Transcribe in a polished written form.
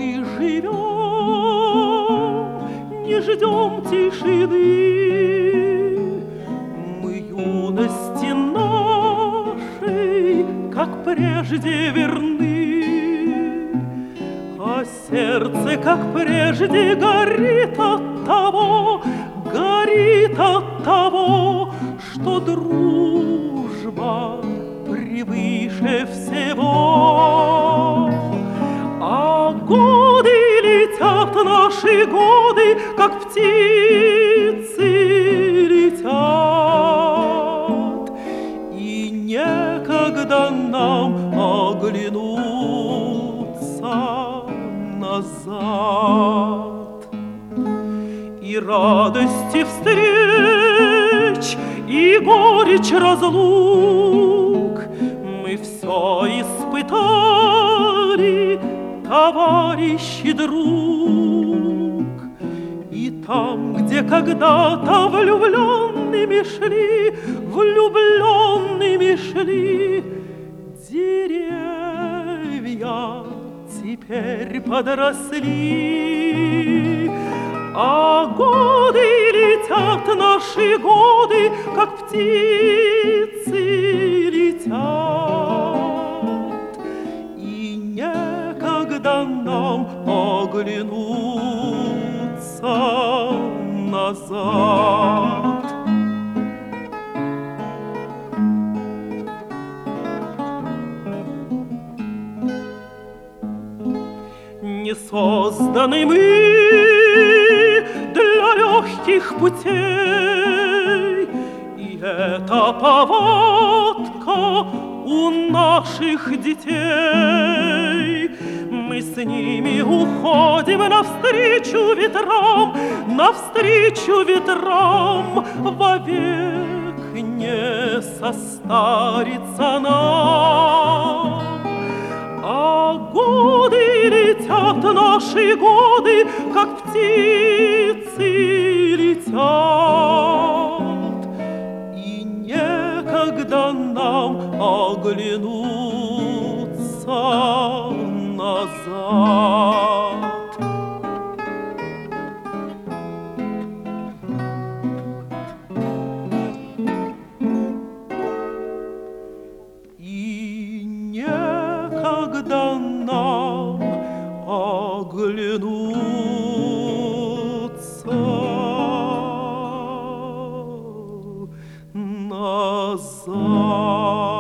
мы живем, не ждем тишины. Мы юности нашей, как прежде, верны, а сердце, как прежде, горит от того, что дружба превыше всего. А годы летят, наши годы, как птицы летят, и некогда нам оглянуться назад. И радости встреч, и горечь разлук мы все испытали, товарищ и друг. И там, где когда-то влюбленными шли деревья, теперь подросли. А годы летят, наши годы, как птицы летят, и некогда нам оглянуться назад. Не созданы мы для легких путей, и эта повадка у наших детей. Мы с ними уходим навстречу ветрам, вовек не состарится нам. А годы летят, наши годы, как птицы летят, и некогда нам оглянуться назад. И некогда нам оглянуться назад.